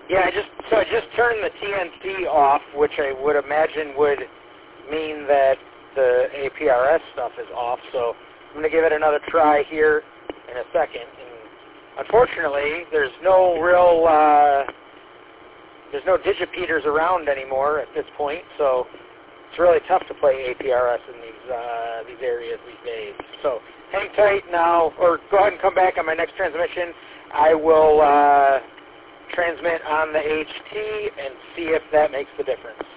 Yeah, I just turned the TNC off, which I would imagine would mean that the APRS stuff is off. So I'm going to give it another try here in a second. And unfortunately, there's no digipeaters around anymore at this point, so it's really tough to play APRS in these areas these days. So hang tight now, or go ahead and come back on my next transmission. I will transmit on the HT and see if that makes the difference.